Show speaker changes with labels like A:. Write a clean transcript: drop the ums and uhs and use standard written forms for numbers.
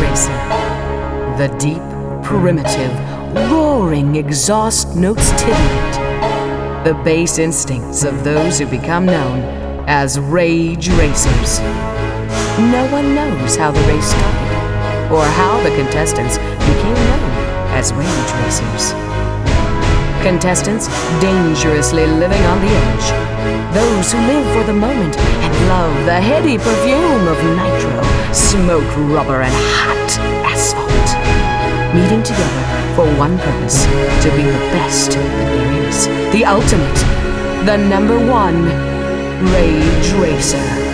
A: Racer. The deep, primitive, roaring exhaust notes titillate the base instincts of those who become known as Rage Racers. No one knows how the race started, or how the contestants became known as Rage Racers. Contestants dangerously living on the edge. Those who live for the moment and love the heady perfume of nitro, smoked rubber, and hot asphalt. Meeting together for one purpose, to be the best that there is. The ultimate, the #1 Rage Racer.